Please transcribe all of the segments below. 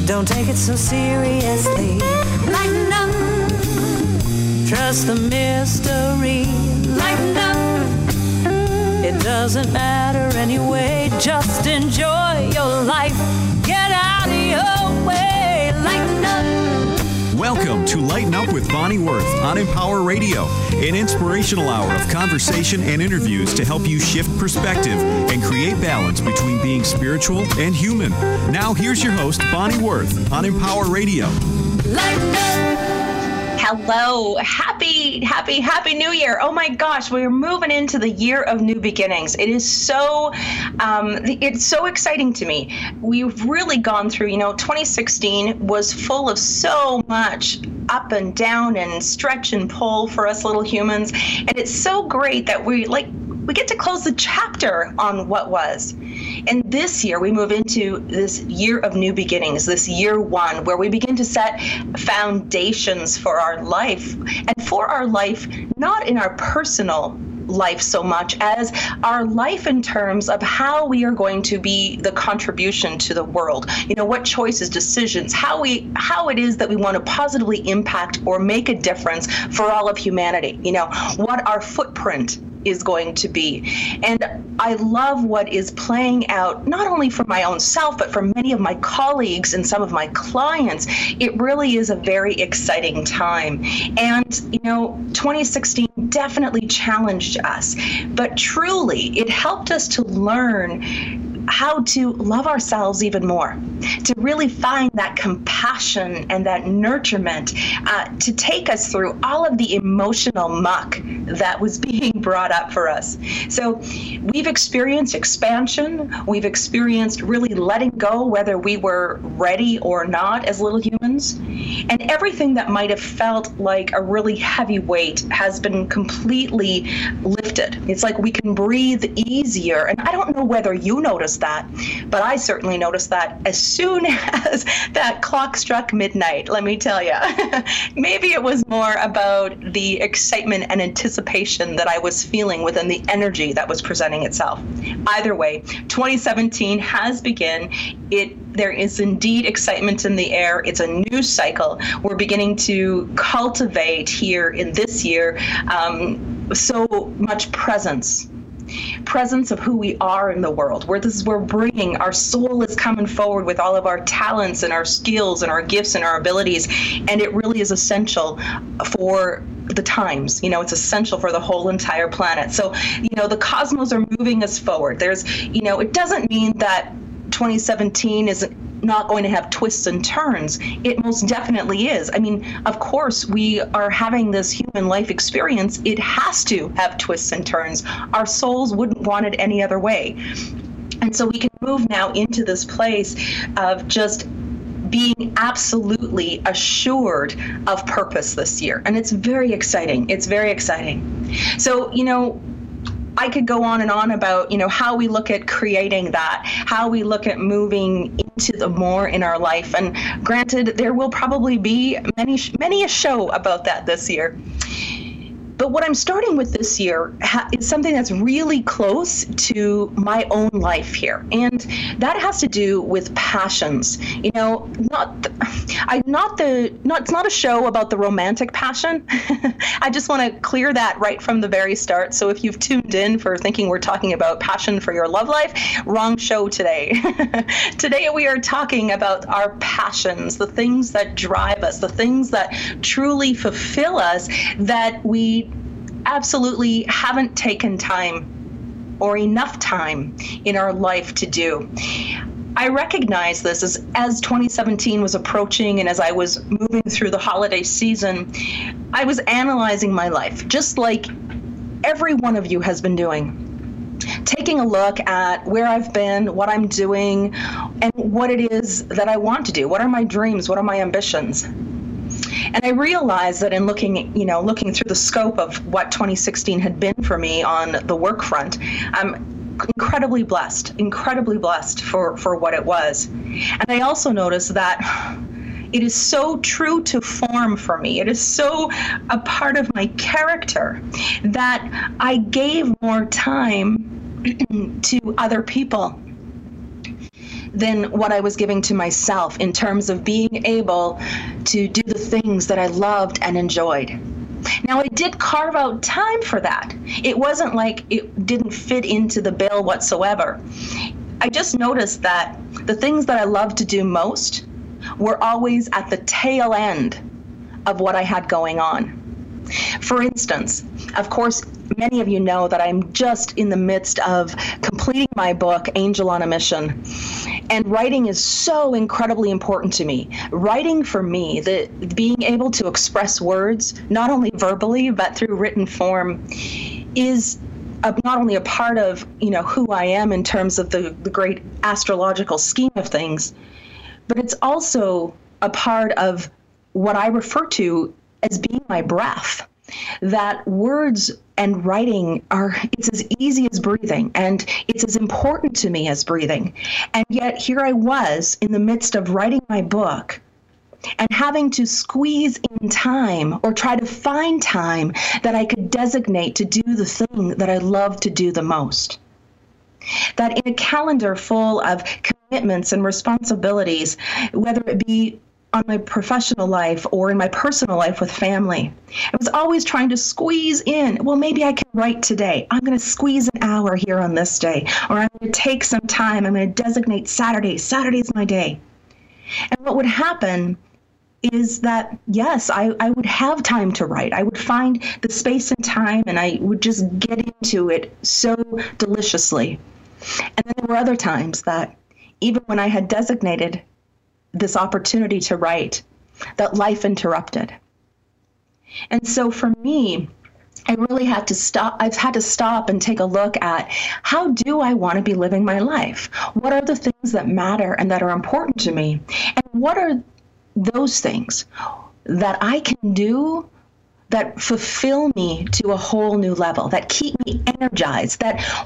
Don't take it so seriously. Lighten up. Trust the mystery. Lighten up. It doesn't matter anyway. Just enjoy your life. Get out of your way. Lighten up. Welcome to Lighten Up with Bonnie Worth on Empower Radio, an inspirational hour of conversation and interviews to help you shift perspective and create balance between being spiritual and human. Now here's your host, Bonnie Worth on Empower Radio. Lighten up. Hello. Happy New Year. Oh my gosh, we're moving into the year of new beginnings. It is it's so exciting to me. We've really gone through, 2016 was full of so much up and down and stretch and pull for us little humans. And it's so great that we get to close the chapter on what was. And this year, we move into this year of new beginnings, this year one, where we begin to set foundations for our life, and for our life, not in our personal life so much as our life in terms of how we are going to be the contribution to the world. What choices, decisions, how it is that we want to positively impact or make a difference for all of humanity. What our footprint is going to be. And I love what is playing out, not only for my own self, but for many of my colleagues and some of my clients. It really is a very exciting time. And, 2016 definitely challenged us, but truly it helped us to learn how to love ourselves even more, to really find that compassion and that nurturement to take us through all of the emotional muck that was being brought up for us. So we've experienced expansion. We've experienced really letting go, whether we were ready or not as little humans. And everything that might have felt like a really heavy weight has been completely lifted. It's like we can breathe easier. And I don't know whether you noticed that, but I certainly noticed that as soon as that clock struck midnight, let me tell you. Maybe it was more about the excitement and anticipation that I was feeling within the energy that was presenting itself. Either way, 2017 has begun. There is indeed excitement in the air. It's a new cycle. We're beginning to cultivate here in this year so much presence of who we are in the world, we're bringing, our soul is coming forward with all of our talents and our skills and our gifts and our abilities, and it really is essential for the times. It's essential for the whole entire planet. So, the cosmos are moving us forward. There's, it doesn't mean that 2017 is not going to have twists and turns. It most definitely is. Of course, we are having this human life experience. It has to have twists and turns. Our souls wouldn't want it any other way. And so we can move now into this place of just being absolutely assured of purpose this year. And it's very exciting. It's very exciting. So, I could go on and on about, how we look at creating that, how we look at moving into the more in our life. And granted, there will probably be many a show about that this year. But what I'm starting with this year is something that's really close to my own life here. And that has to do with passions. It's not a show about the romantic passion. I just want to clear that right from the very start. So if you've tuned in for thinking we're talking about passion for your love life, wrong show today. Today we are talking about our passions, the things that drive us, the things that truly fulfill us, that we absolutely haven't taken time or enough time in our life to do. I recognize this as 2017 was approaching, and as I was moving through the holiday season, I was analyzing my life, just like every one of you has been doing. Taking a look at where I've been, what I'm doing, and what it is that I want to do. What are my dreams? What are my ambitions? And I realized that in looking through the scope of what 2016 had been for me on the work front, I'm incredibly blessed for what it was. And I also noticed that it is so true to form for me. It is so a part of my character that I gave more time to other people. than what I was giving to myself in terms of being able to do the things that I loved and enjoyed. Now, I did carve out time for that. It wasn't like it didn't fit into the bill whatsoever. I just noticed that the things that I loved to do most were always at the tail end of what I had going on. For instance, of course, many of you know that I'm just in the midst of completing my book, Angel on a Mission. And writing is so incredibly important to me. Writing for me, being able to express words, not only verbally, but through written form, is not only a part of, who I am in terms of the great astrological scheme of things, but it's also a part of what I refer to as being my breath. That words and writing it's as easy as breathing, and it's as important to me as breathing. And yet here I was in the midst of writing my book and having to squeeze in time or try to find time that I could designate to do the thing that I love to do the most. That in a calendar full of commitments and responsibilities, whether it be on my professional life or in my personal life with family, I was always trying to squeeze in, well, maybe I can write today. I'm going to squeeze an hour here on this day, or I'm going to take some time. I'm going to designate Saturday. Saturday is my day. And what would happen is that, yes, I would have time to write. I would find the space and time, and I would just get into it so deliciously. And then there were other times that even when I had designated this opportunity to write, that life interrupted. And so for me, I really had to stop. I've had to stop and take a look at, how do I want to be living my life? What are the things that matter and that are important to me? And what are those things that I can do that fulfill me to a whole new level, that keep me energized,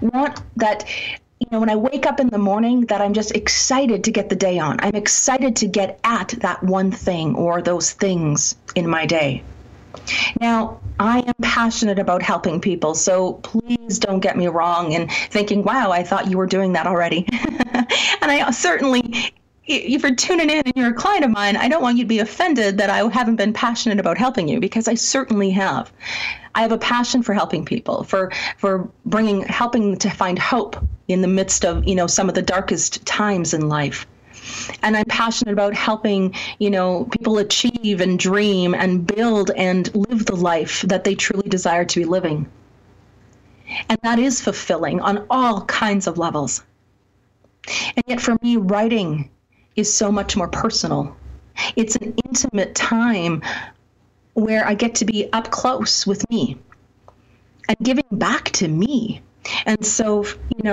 when I wake up in the morning, that I'm just excited to get the day on. I'm excited to get at that one thing or those things in my day. Now, I am passionate about helping people, so please don't get me wrong in thinking, wow, I thought you were doing that already. And I certainly, if you're tuning in and you're a client of mine, I don't want you to be offended that I haven't been passionate about helping you, because I certainly have. I have a passion for helping people, for helping to find hope in the midst of, some of the darkest times in life. And I'm passionate about helping, people achieve and dream and build and live the life that they truly desire to be living. And that is fulfilling on all kinds of levels. And yet for me, writing is so much more personal. It's an intimate time where I get to be up close with me and giving back to me. And so,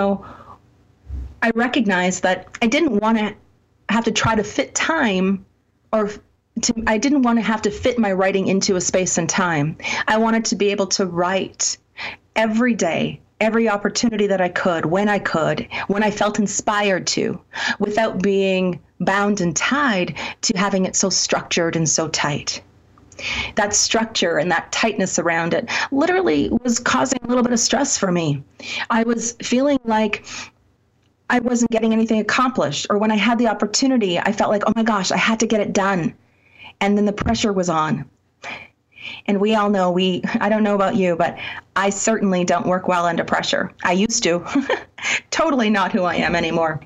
I recognize that I didn't want to have to try to fit time, I didn't want to have to fit my writing into a space and time. I wanted to be able to write every day, every opportunity that I could, when I felt inspired to, without being bound and tied to having it so structured and so tight. That structure and that tightness around it literally was causing a little bit of stress for me. I was feeling like I wasn't getting anything accomplished, or when I had the opportunity, I felt like, oh my gosh, I had to get it done. And then the pressure was on. And we all know, I don't know about you, but I certainly don't work well under pressure. I used to. Totally not who I am anymore.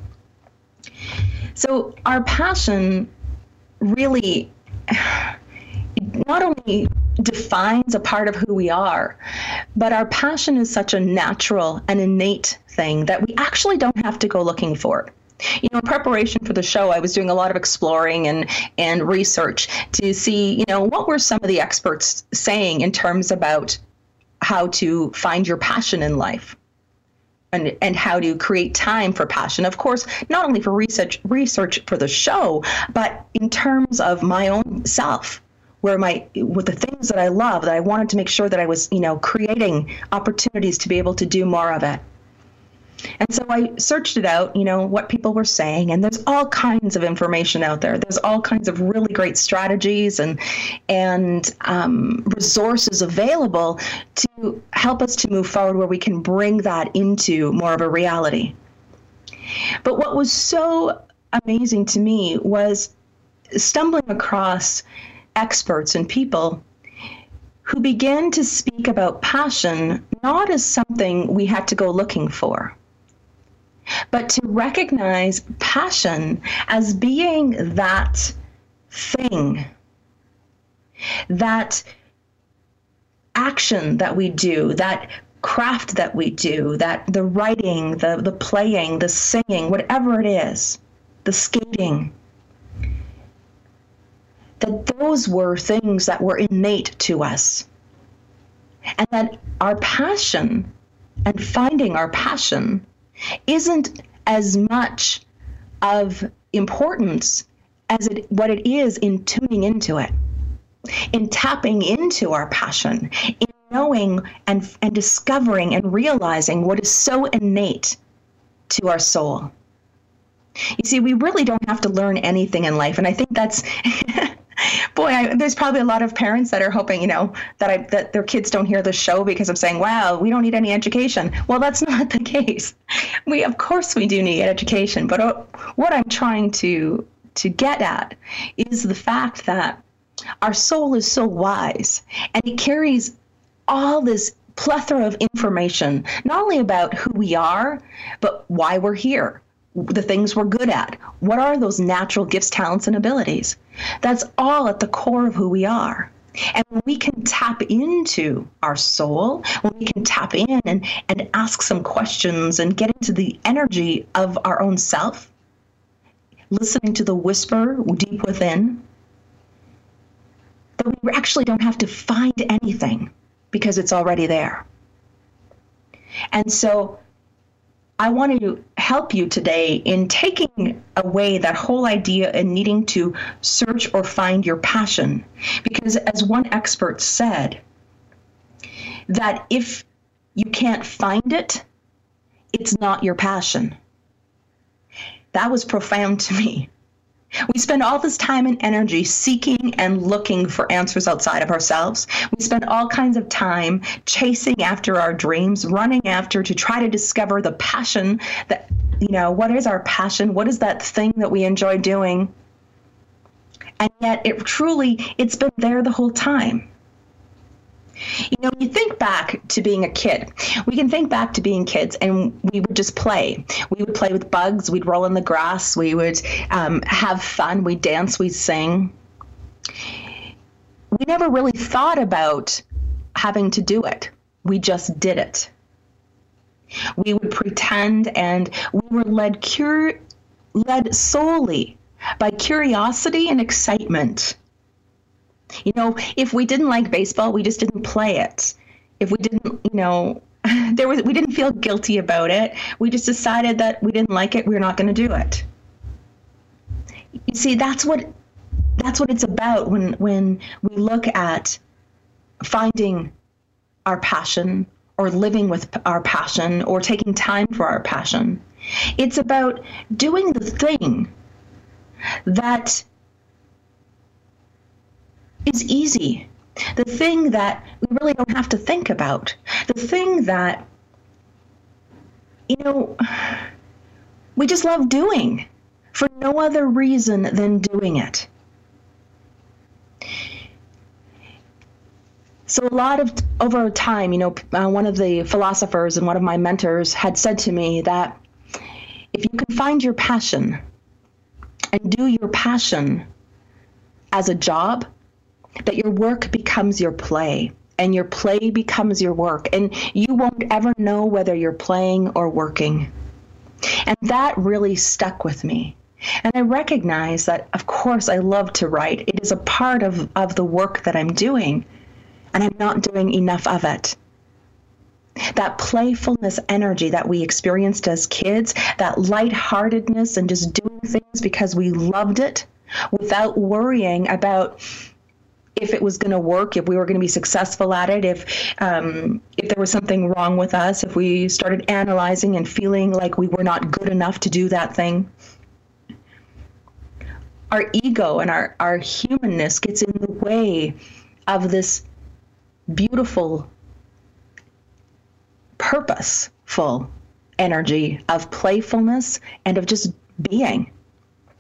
So our passion really not only defines a part of who we are, but our passion is such a natural and innate thing that we actually don't have to go looking for it. In preparation for the show, I was doing a lot of exploring and research to see, what were some of the experts saying in terms about how to find your passion in life and how to create time for passion. Of course, not only for research for the show, but in terms of my own self, with the things that I love, that I wanted to make sure that I was, creating opportunities to be able to do more of it. And so I searched it out, what people were saying, and there's all kinds of information out there. There's all kinds of really great strategies and resources available to help us to move forward where we can bring that into more of a reality. But what was so amazing to me was stumbling across experts and people who began to speak about passion not as something we had to go looking for, but to recognize passion as being that thing, that action that we do, that craft that we do, that the writing, the playing, the singing, whatever it is, the skating, that those were things that were innate to us. And that our passion and finding our passion isn't as much of importance as what it is in tuning into it, in tapping into our passion, in knowing and discovering and realizing what is so innate to our soul. You see, we really don't have to learn anything in life. And I think that's, there's probably a lot of parents that are hoping, that their kids don't hear the show because I'm saying, wow, we don't need any education. Well, that's not the case. Of course we do need education. But what I'm trying to get at is the fact that our soul is so wise, and it carries all this plethora of information, not only about who we are, but why we're here, the things we're good at. What are those natural gifts, talents, and abilities? That's all at the core of who we are. And when we can tap into our soul, when we can tap in and ask some questions and get into the energy of our own self, listening to the whisper deep within, that we actually don't have to find anything because it's already there. And so I want to help you today in taking away that whole idea and needing to search or find your passion. Because as one expert said, that if you can't find it, it's not your passion. That was profound to me. We spend all this time and energy seeking and looking for answers outside of ourselves. We spend all kinds of time chasing after our dreams, running after to try to discover the passion that, what is our passion? What is that thing that we enjoy doing? And yet it's been there the whole time. You think back to being a kid. We can think back to being kids, and we would just play. We would play with bugs. We'd roll in the grass. We would have fun. We'd dance. We'd sing. We never really thought about having to do it. We just did it. We would pretend, and we were led solely by curiosity and excitement. If we didn't like baseball, we just didn't play it. If we didn't, we didn't feel guilty about it. We just decided that we didn't like it. We're not going to do it. You see, that's what it's about when we look at finding our passion or living with our passion or taking time for our passion. It's about doing the thing that is easy, the thing that we really don't have to think about, the thing that, we just love doing for no other reason than doing it. So a lot of over time, one of the philosophers and one of my mentors had said to me that if you can find your passion and do your passion as a job, that your work becomes your play and your play becomes your work, and you won't ever know whether you're playing or working. And that really stuck with me. And I recognize that, of course, I love to write. It is a part of the work that I'm doing, and I'm not doing enough of it. That playfulness energy that we experienced as kids, that lightheartedness and just doing things because we loved it without worrying about if it was going to work, if we were going to be successful at it, if there was something wrong with us, if we started analyzing and feeling like we were not good enough to do that thing. Our ego and our humanness gets in the way of this beautiful, purposeful energy of playfulness and of just being.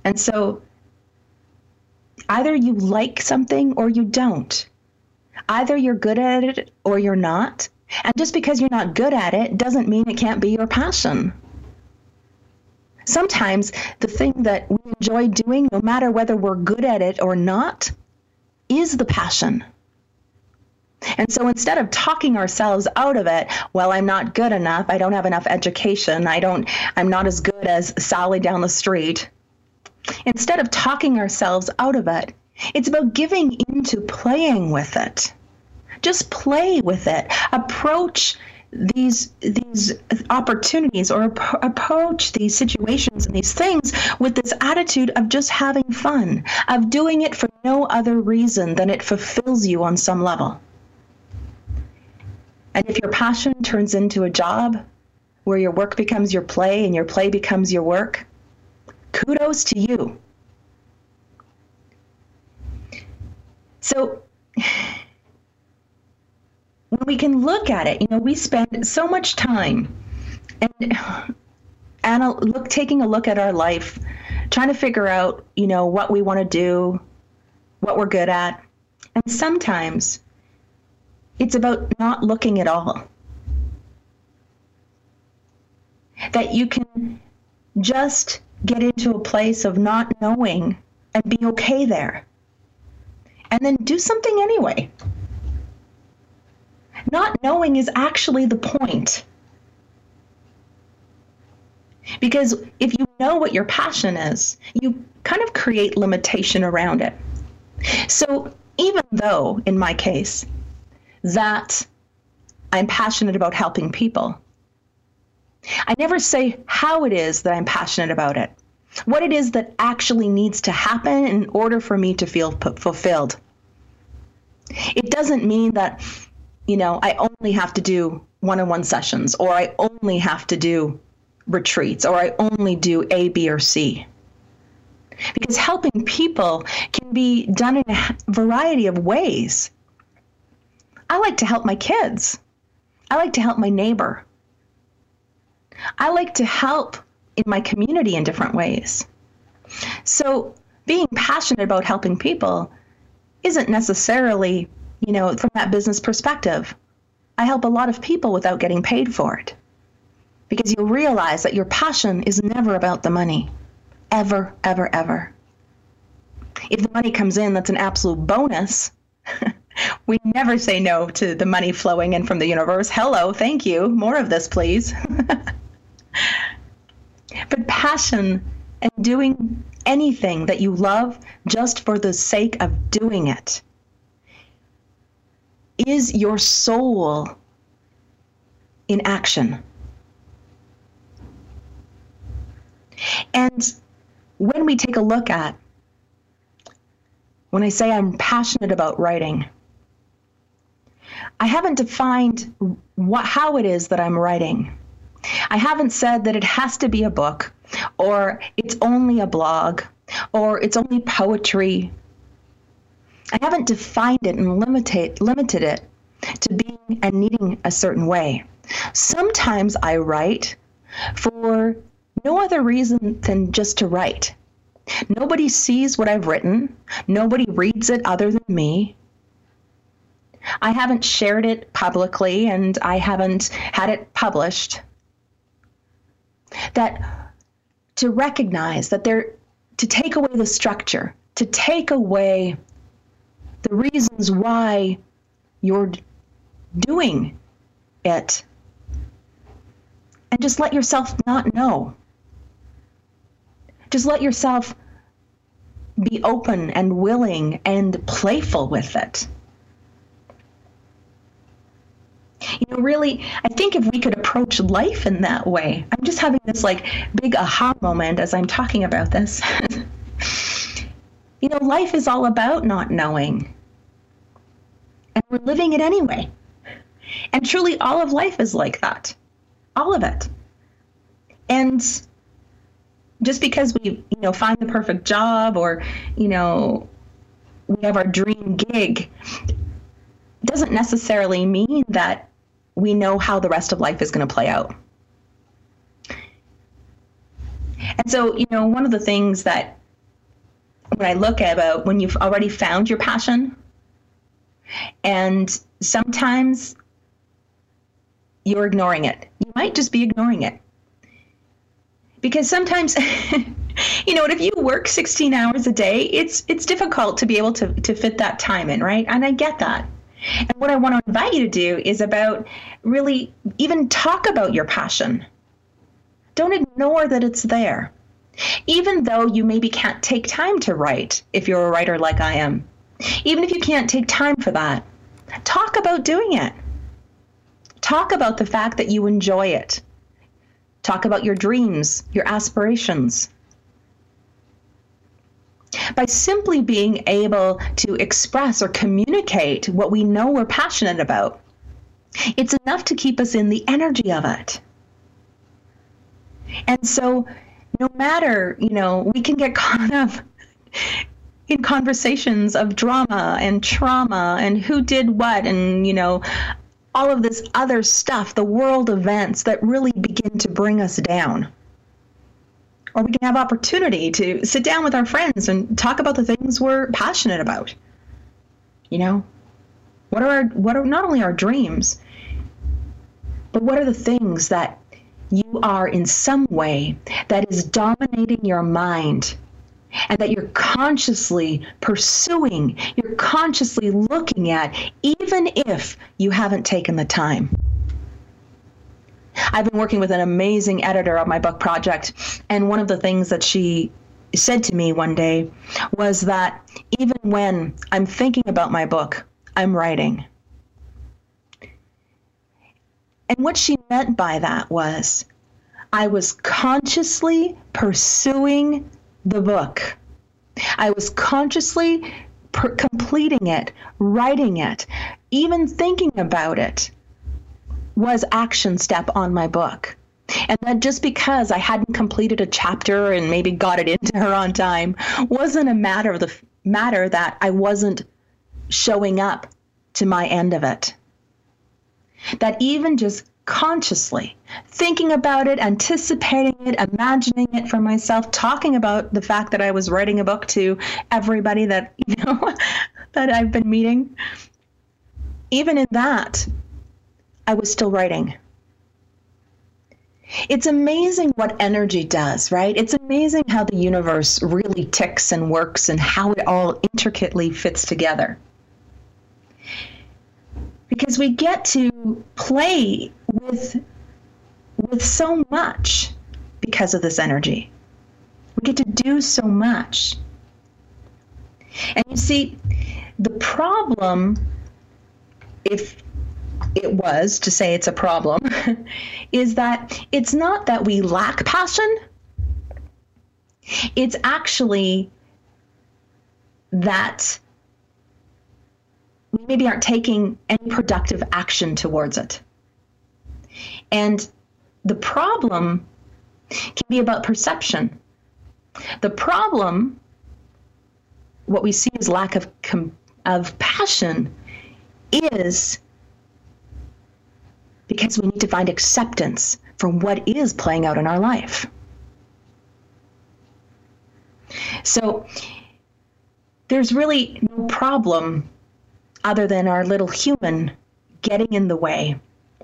And so either you like something or you don't. Either you're good at it or you're not. And just because you're not good at it doesn't mean it can't be your passion. Sometimes the thing that we enjoy doing, no matter whether we're good at it or not, is the passion. And so instead of talking ourselves out of it, well, I'm not good enough, I don't have enough education, I'm not as good as Sally down the street. Instead of talking ourselves out of it, it's about giving into playing with it. Just play with it. Approach these opportunities or approach these situations and these things with this attitude of just having fun, of doing it for no other reason than it fulfills you on some level. And if your passion turns into a job where your work becomes your play and your play becomes your work, kudos to you. So when we can look at it, we spend so much time and taking a look at our life, trying to figure out, what we want to do, what we're good at. And sometimes it's about not looking at all. That you can just get into a place of not knowing and be okay there. And then do something anyway. Not knowing is actually the point. Because if you know what your passion is, you kind of create limitation around it. So even though, in my case, that I'm passionate about helping people, I never say how it is that I'm passionate about it, what it is that actually needs to happen in order for me to feel fulfilled. It doesn't mean that, I only have to do one-on-one sessions, or I only have to do retreats, or I only do A, B, or C. Because helping people can be done in a variety of ways. I like to help my kids. I like to help my neighbor. I like to help in my community in different ways. So being passionate about helping people isn't necessarily, from that business perspective. I help a lot of people without getting paid for it. Because you'll realize that your passion is never about the money. Ever, ever, ever. If the money comes in, that's an absolute bonus. We never say no to the money flowing in from the universe. Hello, thank you. More of this, please. But passion and doing anything that you love just for the sake of doing it is your soul in action. And when we take a look at, when I say I'm passionate about writing, I haven't defined how it is that I'm writing. I haven't said that it has to be a book, or it's only a blog, or it's only poetry. I haven't defined it and limited it to being and needing a certain way. Sometimes I write for no other reason than just to write. Nobody sees what I've written. Nobody reads it other than me. I haven't shared it publicly, and I haven't had it published. That to recognize that to take away the structure, to take away the reasons why you're doing it, and just let yourself not know. Just let yourself be open and willing and playful with it. Really, I think if we could approach life in that way, I'm just having this big aha moment as I'm talking about this. Life is all about not knowing. And we're living it anyway. And truly all of life is like that. All of it. And just because we, find the perfect job, or, we have our dream gig, doesn't necessarily mean that we know how the rest of life is going to play out. And so, one of the things that when I look about when you've already found your passion, and sometimes you're ignoring it. You might just be ignoring it. Because sometimes, if you work 16 hours a day, it's difficult to be able to fit that time in, right? And I get that. And what I want to invite you to do is about really even talk about your passion. Don't ignore that it's there. Even though you maybe can't take time to write, if you're a writer like I am. Even if you can't take time for that, talk about doing it. Talk about the fact that you enjoy it. Talk about your dreams, your aspirations. By simply being able to express or communicate what we know we're passionate about, it's enough to keep us in the energy of it. And so no matter, we can get caught up in conversations of drama and trauma and who did what and, all of this other stuff, the world events that really begin to bring us down. Or we can have opportunity to sit down with our friends and talk about the things we're passionate about. What are not only our dreams, but what are the things that you are in some way that is dominating your mind and that you're consciously pursuing, you're consciously looking at, even if you haven't taken the time. I've been working with an amazing editor on my book project, and one of the things that she said to me one day was that even when I'm thinking about my book, I'm writing. And what she meant by that was I was consciously pursuing the book. I was consciously completing it, writing it, even thinking about it was action step on my book. And that just because I hadn't completed a chapter and maybe got it into her on time wasn't a matter that I wasn't showing up to my end of it. That even just consciously thinking about it, anticipating it, imagining it for myself, talking about the fact that I was writing a book to everybody that, that I've been meeting. Even in that, I was still writing. It's amazing what energy does, right? It's amazing how the universe really ticks and works and how it all intricately fits together. Because we get to play with so much because of this energy. We get to do so much. And you see, the problem, if it was to say it's a problem, is that it's not that we lack passion. It's actually that we maybe aren't taking any productive action towards it. And the problem can be about perception. The problem, what we see as lack of passion, is because we need to find acceptance for what is playing out in our life. So there's really no problem other than our little human getting in the way.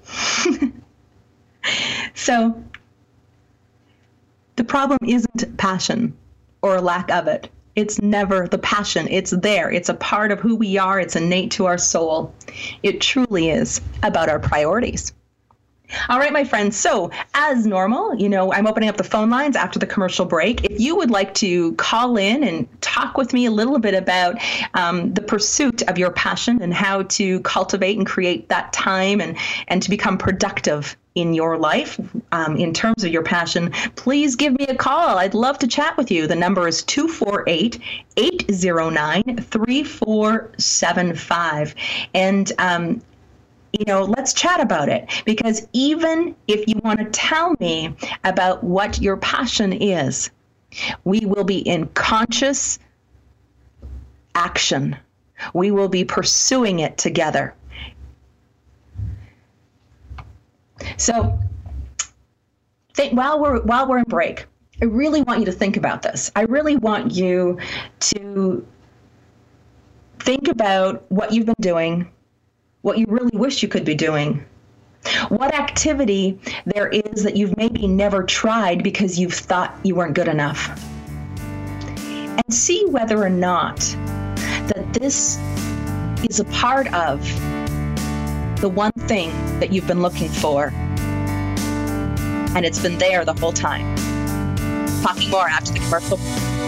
So the problem isn't passion or a lack of it. It's never the passion. It's there. It's a part of who we are. It's innate to our soul. It truly is about our priorities. All right, my friends. So as normal, I'm opening up the phone lines after the commercial break. If you would like to call in and talk with me a little bit about the pursuit of your passion and how to cultivate and create that time and to become productive in your life in terms of your passion, please give me a call. I'd love to chat with you. The number is 248-809-3475. And let's chat about it, because even if you want to tell me about what your passion is, we will be in conscious action. We will be pursuing it together. So while we're in break, I really want you to think about this. I really want you to think about what you've been doing, what you really wish you could be doing, what activity there is that you've maybe never tried because you've thought you weren't good enough. And see whether or not that this is a part of the one thing that you've been looking for, and it's been there the whole time. Talking more after the commercial.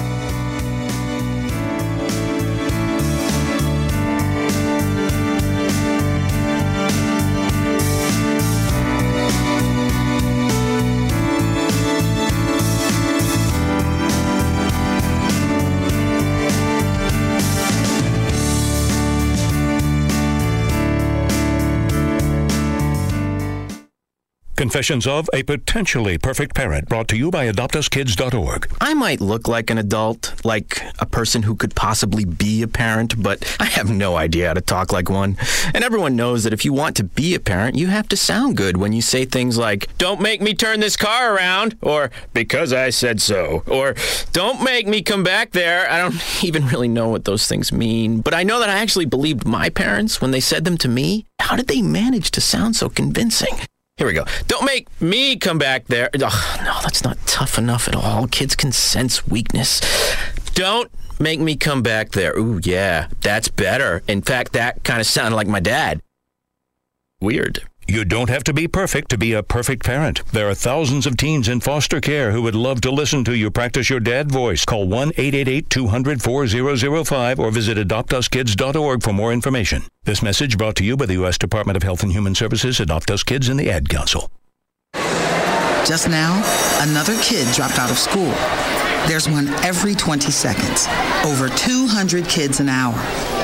Confessions of a Potentially Perfect Parent, brought to you by AdoptUsKids.org. I might look like an adult, like a person who could possibly be a parent, but I have no idea how to talk like one. And everyone knows that if you want to be a parent, you have to sound good when you say things like, "Don't make me turn this car around," or "Because I said so," or "Don't make me come back there." I don't even really know what those things mean, but I know that I actually believed my parents when they said them to me. How did they manage to sound so convincing? Here we go. "Don't make me come back there." Ugh, no, that's not tough enough at all. Kids can sense weakness. "Don't make me come back there." Ooh, yeah, that's better. In fact, that kind of sounded like my dad. Weird. You don't have to be perfect to be a perfect parent. There are thousands of teens in foster care who would love to listen to you practice your dad voice. Call 1-888-200-4005 or visit AdoptUsKids.org for more information. This message brought to you by the U.S. Department of Health and Human Services, Adopt Us Kids, and the Ad Council. Just now, another kid dropped out of school. There's one every 20 seconds. Over 200 kids an hour.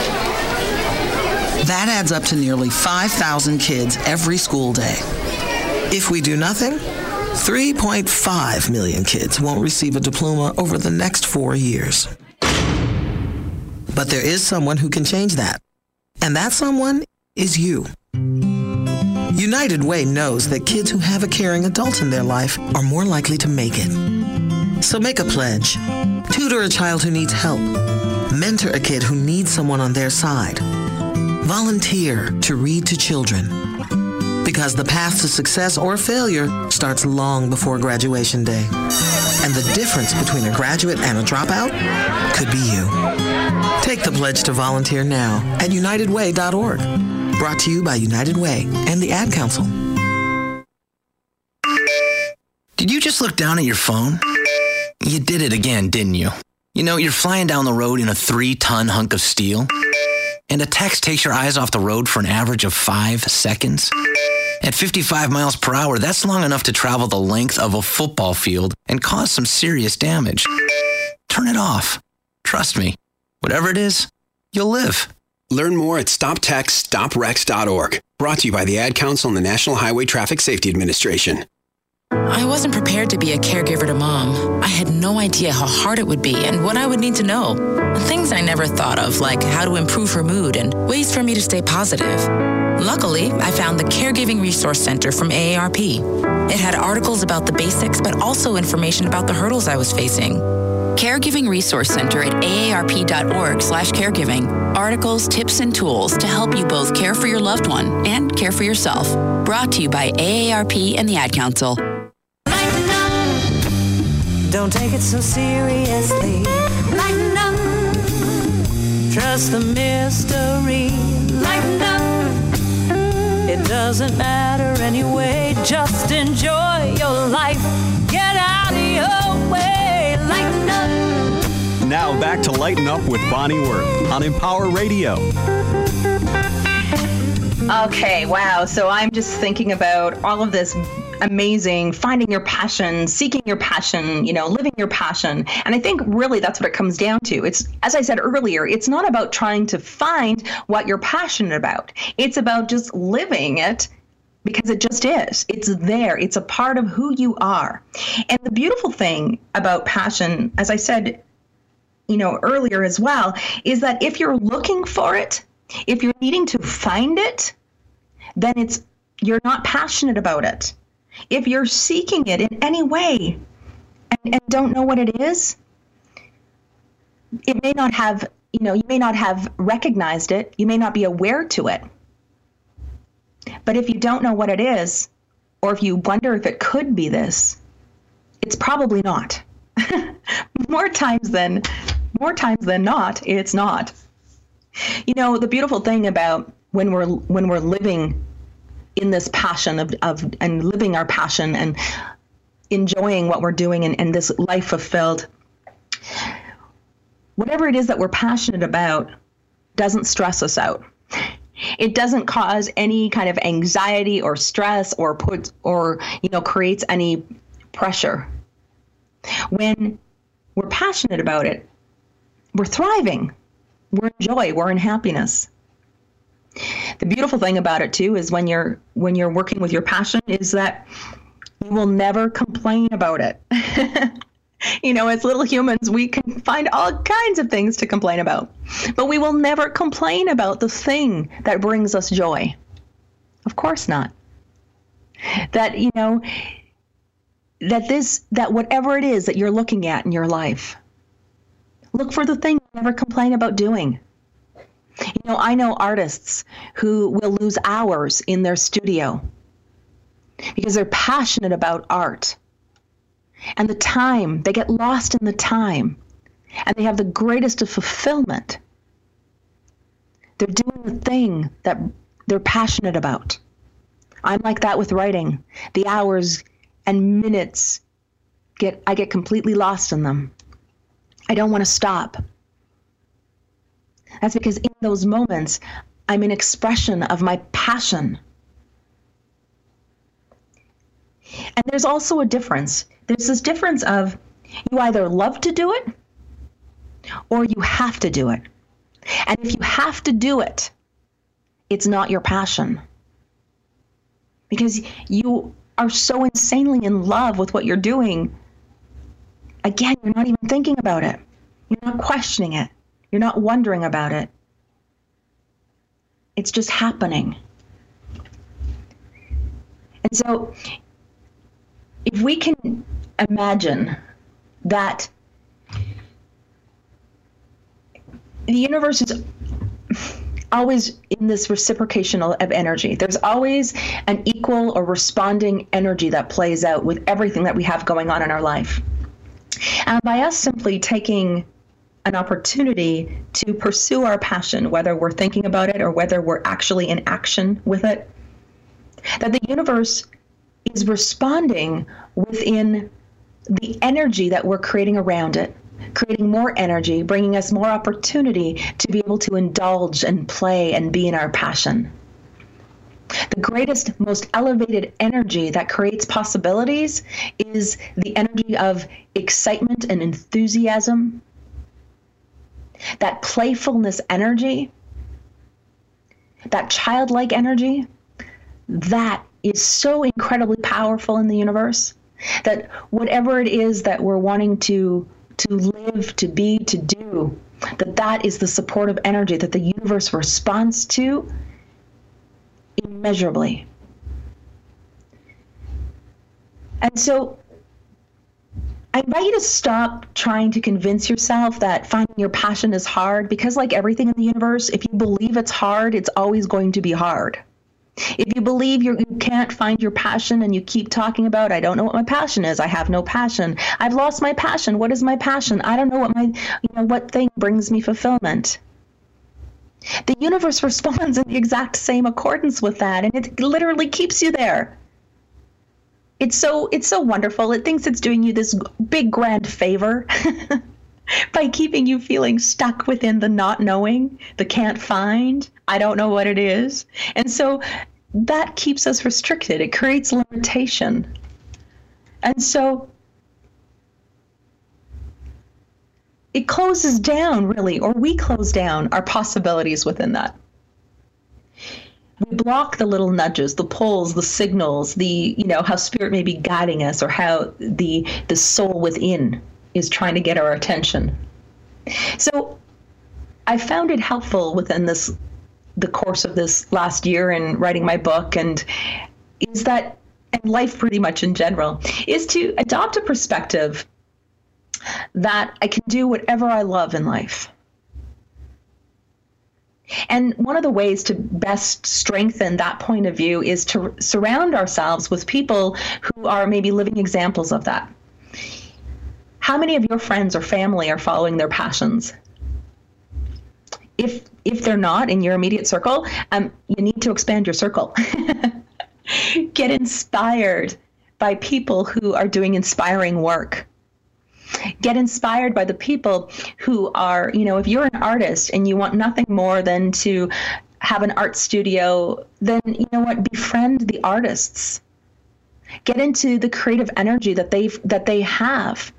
That adds up to nearly 5,000 kids every school day. If we do nothing, 3.5 million kids won't receive a diploma over the next 4 years. But there is someone who can change that. And that someone is you. United Way knows that kids who have a caring adult in their life are more likely to make it. So make a pledge. Tutor a child who needs help. Mentor a kid who needs someone on their side. Volunteer to read to children. Because the path to success or failure starts long before graduation day. And the difference between a graduate and a dropout could be you. Take the pledge to volunteer now at UnitedWay.org. Brought to you by United Way and the Ad Council. Did you just look down at your phone? You did it again, didn't you? You know, you're flying down the road in a 3-ton hunk of steel, and a text takes your eyes off the road for an average of 5 seconds. At 55 miles per hour, that's long enough to travel the length of a football field and cause some serious damage. Turn it off. Trust me, whatever it is, you'll live. Learn more at StopTextStopWrecks.org. Brought to you by the Ad Council and the National Highway Traffic Safety Administration. I wasn't prepared to be a caregiver to Mom. I had no idea how hard it would be and what I would need to know. Things I never thought of, like how to improve her mood and ways for me to stay positive. Luckily, I found the Caregiving Resource Center from AARP. It had articles about the basics, but also information about the hurdles I was facing. Caregiving Resource Center at aarp.org/caregiving. Articles, tips, and tools to help you both care for your loved one and care for yourself. Brought to you by AARP and the Ad Council. Don't take it so seriously. Lighten up. Trust the mystery. Lighten up. It doesn't matter anyway. Just enjoy your life. Get out of your way. Lighten up. Now back to Lighten Up with Bonnie Worth on Empower Radio. Okay, wow. So I'm just thinking about all of this amazing, finding your passion, seeking your passion, living your passion. And I think really that's what it comes down to. It's, as I said earlier, it's not about trying to find what you're passionate about. It's about just living it because it just is. It's there. It's a part of who you are. And the beautiful thing about passion, as I said, earlier as well, is that if you're looking for it, if you're needing to find it, then you're not passionate about it. If you're seeking it in any way, and don't know what it is, it may not have, you may not have recognized it. You may not be aware to it. But if you don't know what it is, or if you wonder if it could be this, it's probably not. More times than not, it's not. The beautiful thing about when we're living in this passion of and living our passion and enjoying what we're doing and this life fulfilled, whatever it is that we're passionate about doesn't stress us out. It doesn't cause any kind of anxiety or stress or creates any pressure. When we're passionate about it, we're thriving, we're in joy, we're in happiness. The beautiful thing about it too is when you're working with your passion is that you will never complain about it. As little humans, we can find all kinds of things to complain about, but we will never complain about the thing that brings us joy. Of course not. That whatever it is that you're looking at in your life, look for the thing you never complain about doing. I know artists who will lose hours in their studio because they're passionate about art. And the time, they get lost in the time, and they have the greatest of fulfillment. They're doing the thing that they're passionate about. I'm like that with writing. The hours and minutes, I get completely lost in them. I don't want to stop. That's because in those moments, I'm an expression of my passion. And there's also a difference. There's this difference of you either love to do it or you have to do it. And if you have to do it, it's not your passion. Because you are so insanely in love with what you're doing. Again, you're not even thinking about it. You're not questioning it. You're not wondering about it. It's just happening. And so if we can imagine that the universe is always in this reciprocation of energy. There's always an equal or responding energy that plays out with everything that we have going on in our life. And by us simply taking an opportunity to pursue our passion, whether we're thinking about it or whether we're actually in action with it, that the universe is responding within the energy that we're creating around it, creating more energy, bringing us more opportunity to be able to indulge and play and be in our passion. The greatest, most elevated energy that creates possibilities is the energy of excitement and enthusiasm, that playfulness energy, that childlike energy, that is so incredibly powerful in the universe that whatever it is that we're wanting to live, to be, to do, that is the supportive energy that the universe responds to immeasurably. And so I invite you to stop trying to convince yourself that finding your passion is hard, because like everything in the universe, if you believe it's hard, it's always going to be hard. If you believe you can't find your passion and you keep talking about, I don't know what my passion is, I have no passion, I've lost my passion, what is my passion? I don't know what thing brings me fulfillment. The universe responds in the exact same accordance with that, and it literally keeps you there. It's so wonderful. It thinks it's doing you this big grand favor by keeping you feeling stuck within the not knowing, the can't find, I don't know what it is. And so that keeps us restricted. It creates limitation. And so it closes down, really, or we close down our possibilities within that. We block the little nudges, the pulls, the signals, how spirit may be guiding us, or how the soul within is trying to get our attention. So I found it helpful within the course of this last year in writing my book, and life pretty much in general, is to adopt a perspective that I can do whatever I love in life. And one of the ways to best strengthen that point of view is to surround ourselves with people who are maybe living examples of that. How many of your friends or family are following their passions? If they're not in your immediate circle, you need to expand your circle. Get inspired by people who are doing inspiring work. Get inspired by the people who are, if you're an artist and you want nothing more than to have an art studio, then befriend the artists. Get into the creative energy that they have.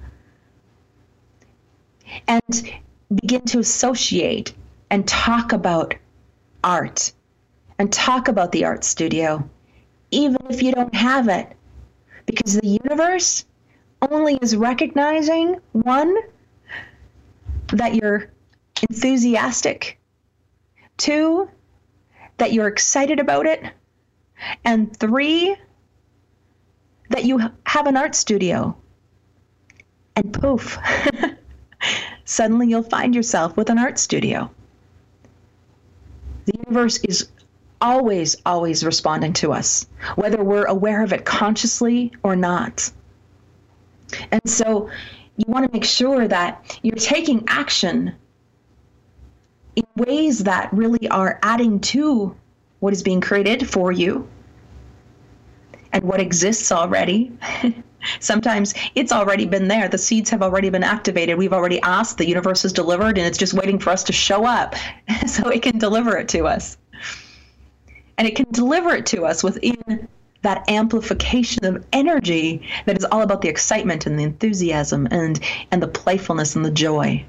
And begin to associate and talk about art and talk about the art studio, even if you don't have it. Because the universe only is recognizing, one, that you're enthusiastic, two, that you're excited about it, and three, that you have an art studio. And poof, suddenly you'll find yourself with an art studio. The universe is always, always responding to us, whether we're aware of it consciously or not. And so you want to make sure that you're taking action in ways that really are adding to what is being created for you and what exists already. Sometimes it's already been there. The seeds have already been activated. We've already asked. The universe has delivered, and it's just waiting for us to show up so it can deliver it to us. And it can deliver it to us within that amplification of energy that is all about the excitement and the enthusiasm and the playfulness and the joy.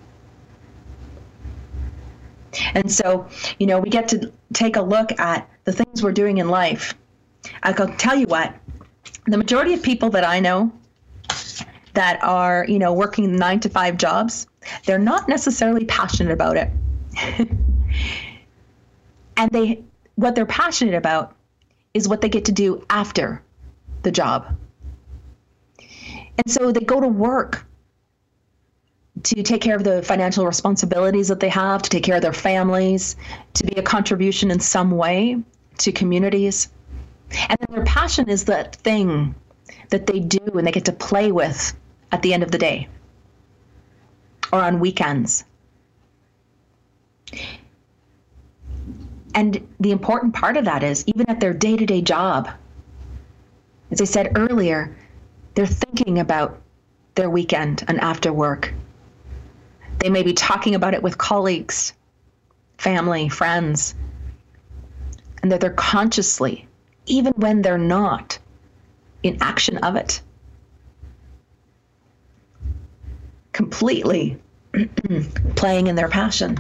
And so, we get to take a look at the things we're doing in life. I can tell you what, the majority of people that I know that are, working 9-to-5 jobs, they're not necessarily passionate about it. And what they're passionate about is what they get to do after the job. And so they go to work to take care of the financial responsibilities that they have, to take care of their families, to be a contribution in some way to communities. And then their passion is that thing that they do and they get to play with at the end of the day or on weekends. And the important part of that is, even at their day-to-day job, as I said earlier, they're thinking about their weekend and after work. They may be talking about it with colleagues, family, friends, and that they're consciously, even when they're not in action of it, completely playing in their passion.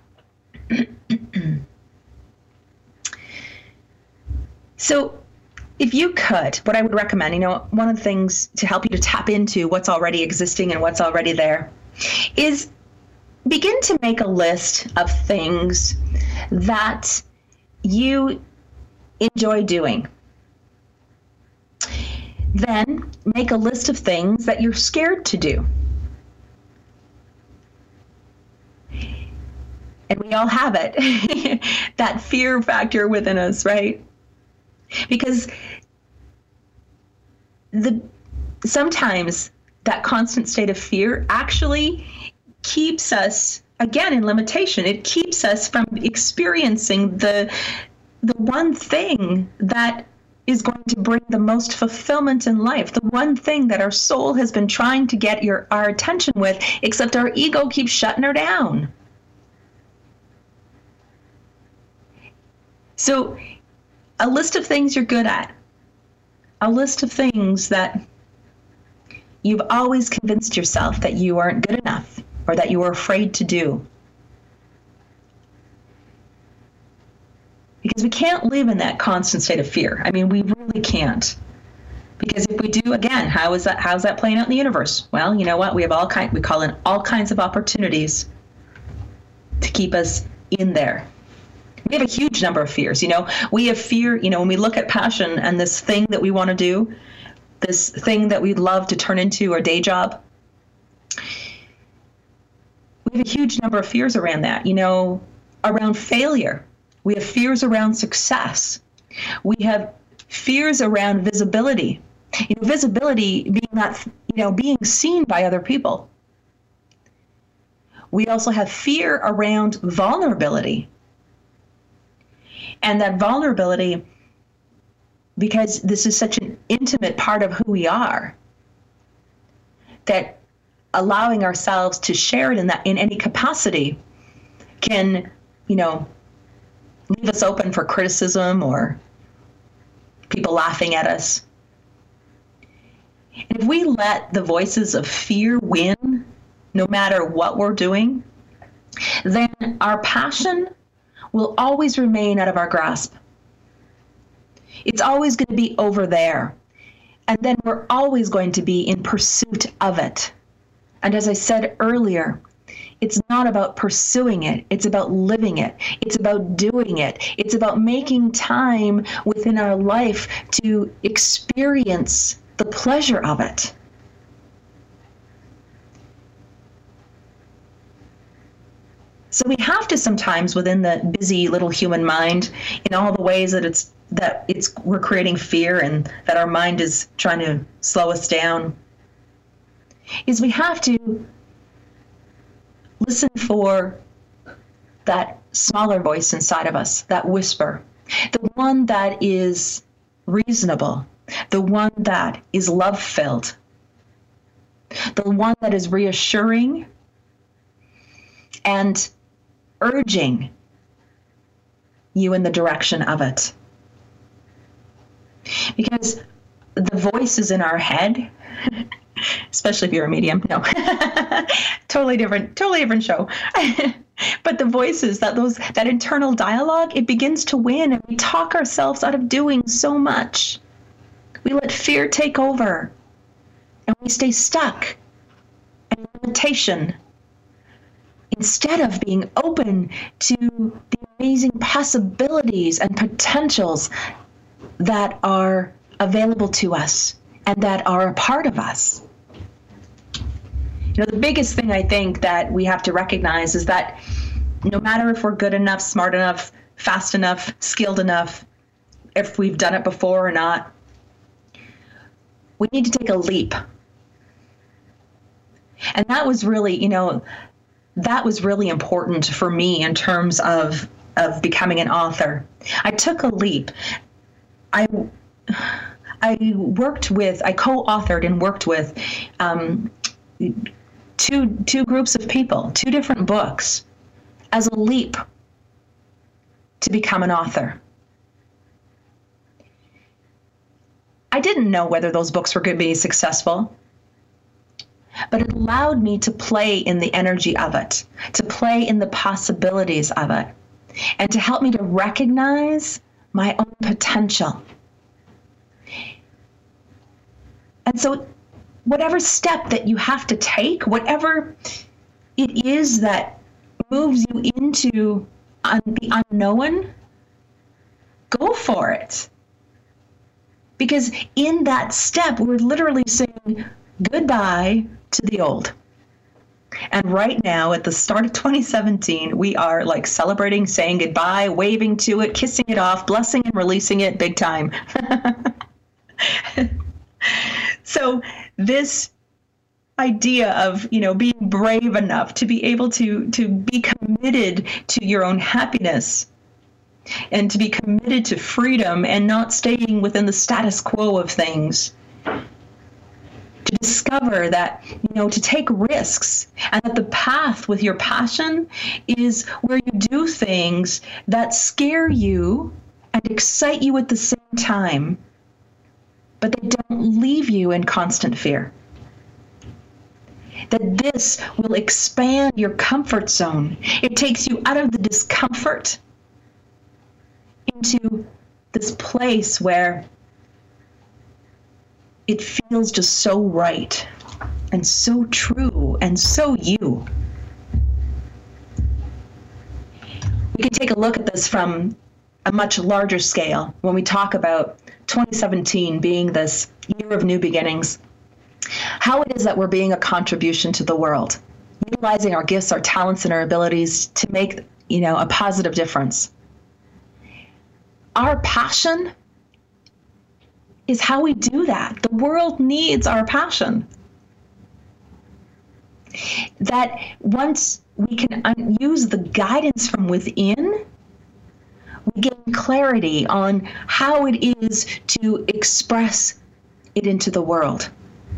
So if you could, what I would recommend, one of the things to help you to tap into what's already existing and what's already there is begin to make a list of things that you enjoy doing. Then make a list of things that you're scared to do. And we all have it, that fear factor within us, right? Because sometimes that constant state of fear actually keeps us, again, in limitation. It keeps us from experiencing the one thing that is going to bring the most fulfillment in life, the one thing that our soul has been trying to get our attention with, except our ego keeps shutting her down. So a list of things you're good at, a list of things that you've always convinced yourself that you aren't good enough or that you were afraid to do. Because we can't live in that constant state of fear. I mean, we really can't. Because if we do, again, how's that playing out in the universe? Well, you know what? We have we call in all kinds of opportunities to keep us in there. We have a huge number of fears. We have fear, when we look at passion and this thing that we want to do, this thing that we'd love to turn into our day job, We have a huge number of fears around that, around failure. We have fears around success. We have fears around visibility. Visibility being that, being seen by other people. We also have fear around vulnerability. And that vulnerability, because this is such an intimate part of who we are, that allowing ourselves to share it in any capacity can, leave us open for criticism or people laughing at us. And if we let the voices of fear win, no matter what we're doing, then our passion will always remain out of our grasp. It's always going to be over there. And then we're always going to be in pursuit of it. And as I said earlier, it's not about pursuing it. It's about living it. It's about doing it. It's about making time within our life to experience the pleasure of it. So we have to sometimes, within the busy little human mind, in all the ways that we're creating fear and that our mind is trying to slow us down, is we have to listen for that smaller voice inside of us, that whisper, the one that is reasonable, the one that is love-filled, the one that is reassuring and urging you in the direction of it. Because the voices in our head, especially if you're a medium, no, totally different show. But the voices, that internal dialogue, it begins to win, and we talk ourselves out of doing so much. We let fear take over, and we stay stuck in limitation instead of being open to the amazing possibilities and potentials that are available to us and that are a part of us. The biggest thing I think that we have to recognize is that no matter if we're good enough, smart enough, fast enough, skilled enough, if we've done it before or not, we need to take a leap. And that was really, important for me in terms of becoming an author. I took a leap. I co-authored and worked with two groups of people, two different books, as a leap to become an author. I didn't know whether those books were going to be successful, but it allowed me to play in the energy of it, to play in the possibilities of it, and to help me to recognize my own potential. And so whatever step that you have to take, whatever it is that moves you into the unknown, go for it. Because in that step, we're literally saying goodbye to the old. And right now, at the start of 2017, we are like celebrating, saying goodbye, waving to it, kissing it off, blessing and releasing it big time. So this idea of, being brave enough to be able to be committed to your own happiness and to be committed to freedom and not staying within the status quo of things, to discover that, to take risks, and that the path with your passion is where you do things that scare you and excite you at the same time, but they don't leave you in constant fear. That this will expand your comfort zone. It takes you out of the discomfort into this place where it feels just so right and so true and so you. We can take a look at this from a much larger scale when we talk about 2017 being this year of new beginnings. How it is that we're being a contribution to the world. utilizing our gifts, our talents, and our abilities to make, a positive difference. Our passion is how we do that. The world needs our passion. That once we can use the guidance from within, we gain clarity on how it is to express it into the world.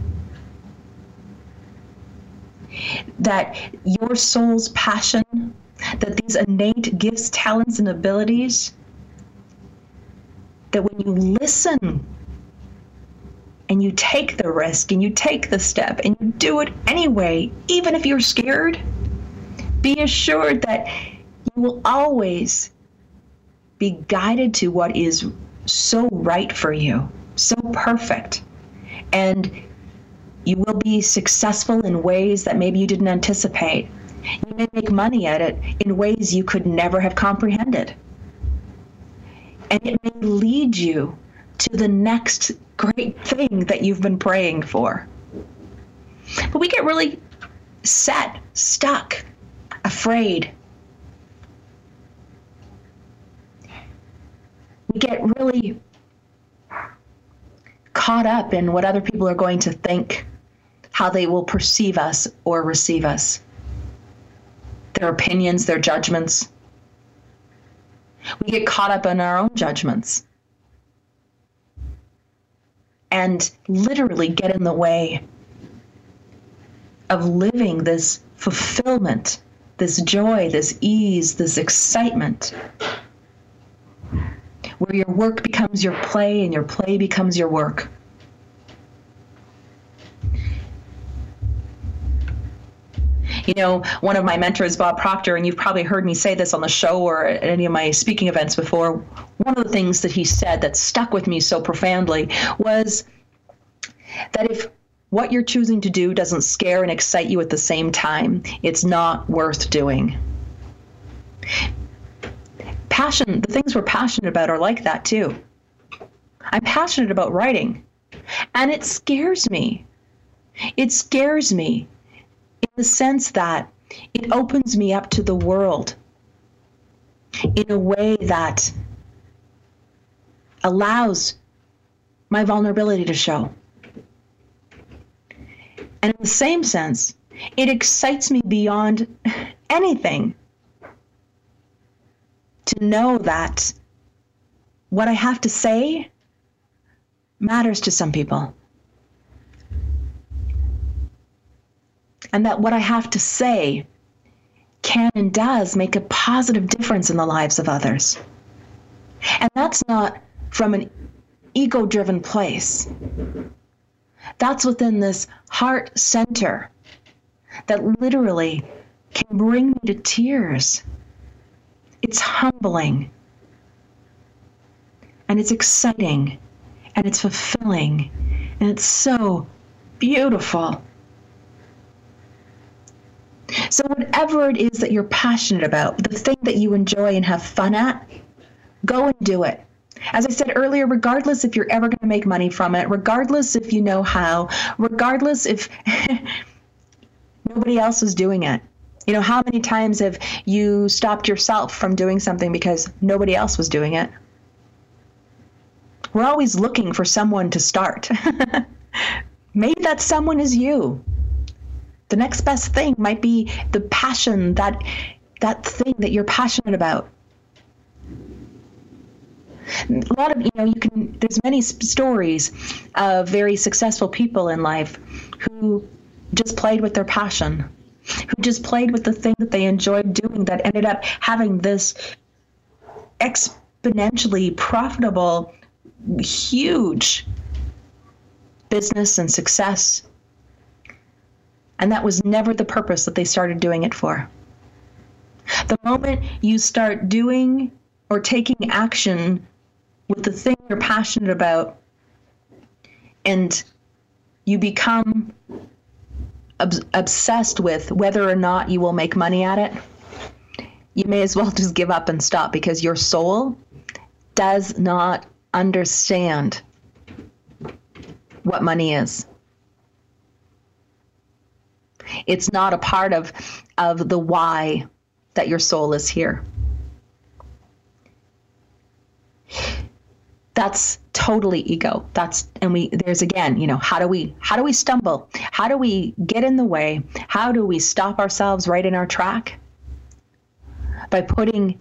That your soul's passion, that these innate gifts, talents, and abilities, that when you listen and you take the risk and you take the step and you do it anyway, even if you're scared, be assured that you will always be guided to what is so right for you, so perfect. And you will be successful in ways that maybe you didn't anticipate. You may make money at it in ways you could never have comprehended. And it may lead you to the next great thing that you've been praying for. But we get really set, stuck, afraid. We get really caught up in what other people are going to think, how they will perceive us or receive us, their opinions, their judgments. We get caught up in our own judgments and literally get in the way of living this fulfillment, this joy, this ease, this excitement, where your work becomes your play and your play becomes your work. One of my mentors, Bob Proctor, and you've probably heard me say this on the show or at any of my speaking events before, one of the things that he said that stuck with me so profoundly was that if what you're choosing to do doesn't scare and excite you at the same time, it's not worth doing. Passion, the things we're passionate about are like that too. I'm passionate about writing, and it scares me. It scares me in the sense that it opens me up to the world in a way that allows my vulnerability to show. And in the same sense, it excites me beyond anything to know that what I have to say matters to some people. And that what I have to say can and does make a positive difference in the lives of others. And that's not from an ego-driven place. That's within this heart center that literally can bring me to tears. It's humbling, and it's exciting, and it's fulfilling, and it's so beautiful. So whatever it is that you're passionate about, the thing that you enjoy and have fun at, go and do it. As I said earlier, regardless if you're ever going to make money from it, regardless if you know how, regardless if nobody else is doing it. How many times have you stopped yourself from doing something because nobody else was doing it? We're always looking for someone to start. Maybe that someone is you. The next best thing might be the passion, that thing that you're passionate about. A lot of, there's many stories of very successful people in life who just played with their passion, who just played with the thing that they enjoyed doing that ended up having this exponentially profitable, huge business and success. And that was never the purpose that they started doing it for. The moment you start doing or taking action with the thing you're passionate about, and you become obsessed with whether or not you will make money at it, you may as well just give up and stop, because your soul does not understand what money is. It's not a part of the why that your soul is here. That's totally ego. There's again, how do we stumble? How do we get in the way? How do we stop ourselves right in our track? By putting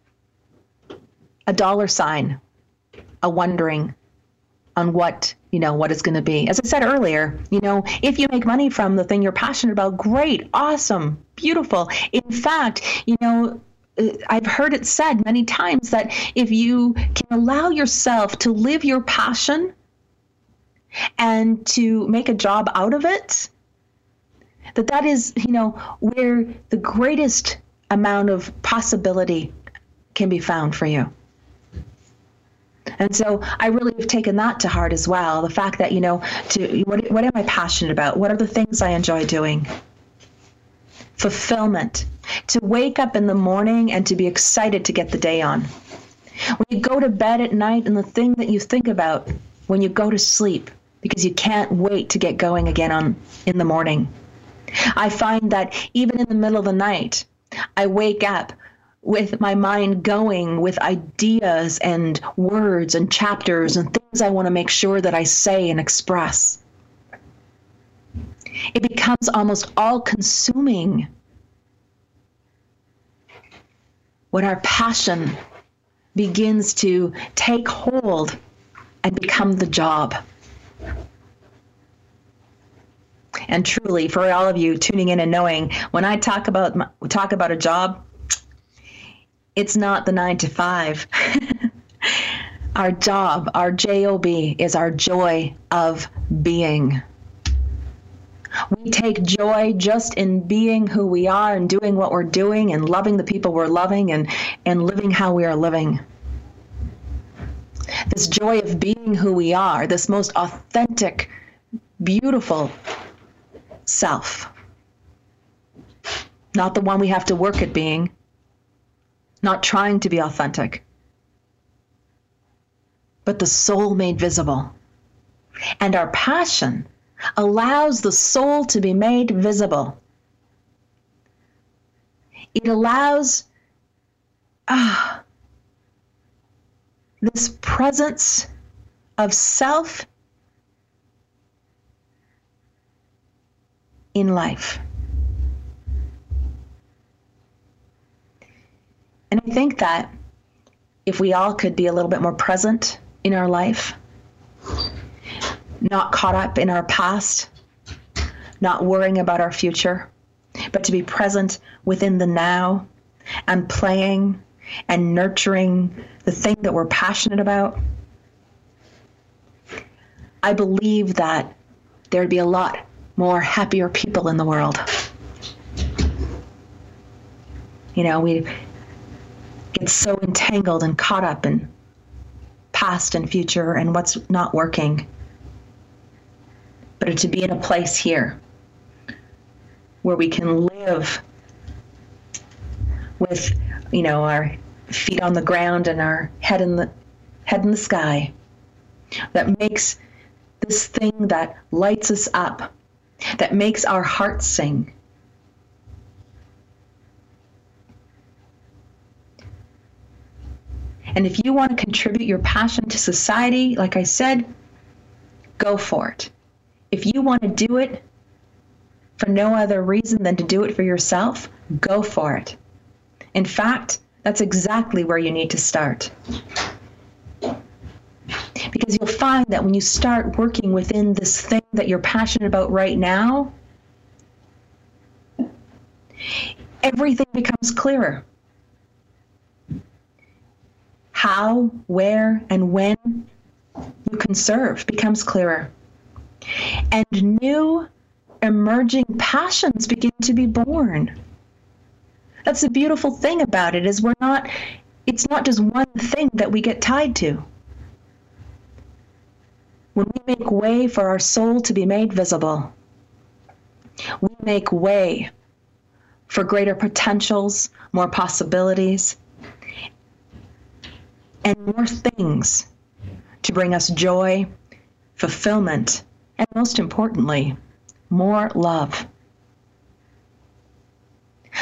a dollar sign, a wondering on what it's going to be. As I said earlier, if you make money from the thing you're passionate about, great, awesome, beautiful. In fact, I've heard it said many times that if you can allow yourself to live your passion and to make a job out of it, that is, where the greatest amount of possibility can be found for you. And so I really have taken that to heart as well. The fact that, what am I passionate about? What are the things I enjoy doing? Fulfillment. To wake up in the morning and to be excited to get the day on. When you go to bed at night and the thing that you think about when you go to sleep, because you can't wait to get going again in the morning. I find that even in the middle of the night, I wake up with my mind going with ideas and words and chapters and things I want to make sure that I say and express. It becomes almost all-consuming when our passion begins to take hold and become the job. And truly, for all of you tuning in and knowing, when I talk about a job, it's not the 9 to 5. Our job, our job, is our joy of being. We take joy just in being who we are and doing what we're doing and loving the people we're loving and living how we are living. This joy of being who we are, this most authentic, beautiful self. Not the one we have to work at being. Not trying to be authentic, but the soul made visible. And our passion allows the soul to be made visible. It allows this presence of self in life. And I think that if we all could be a little bit more present in our life, not caught up in our past, not worrying about our future, but to be present within the now and playing and nurturing the thing that we're passionate about, I believe that there'd be a lot more happier people in the world. We get so entangled and caught up in past and future and what's not working. But to be in a place here where we can live with, our feet on the ground and our head in the sky, that makes this thing that lights us up, that makes our hearts sing. And if you want to contribute your passion to society, like I said, go for it. If you want to do it for no other reason than to do it for yourself, go for it. In fact, that's exactly where you need to start. Because you'll find that when you start working within this thing that you're passionate about right now, everything becomes clearer. How, where, and when you can serve becomes clearer. And new emerging passions begin to be born. That's the beautiful thing about it, is it's not just one thing that we get tied to. When we make way for our soul to be made visible, we make way for greater potentials, more possibilities, and more things to bring us joy, fulfillment, and most importantly, more love.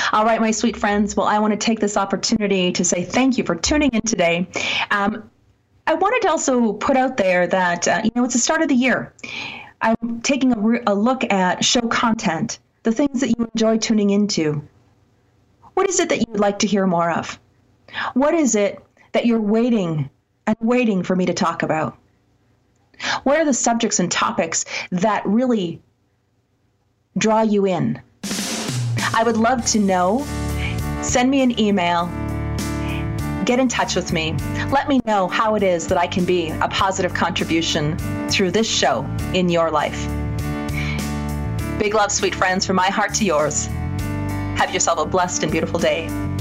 All right, my sweet friends. Well, I want to take this opportunity to say thank you for tuning in today. I wanted to also put out there that, it's the start of the year. I'm taking a look at show content, the things that you enjoy tuning into. What is it that you would like to hear more of? What is it that you're waiting for me to talk about? What are the subjects and topics that really draw you in? I would love to know. Send me an email. Get in touch with me. Let me know how it is that I can be a positive contribution through this show in your life. Big love, sweet friends, from my heart to yours. Have yourself a blessed and beautiful day.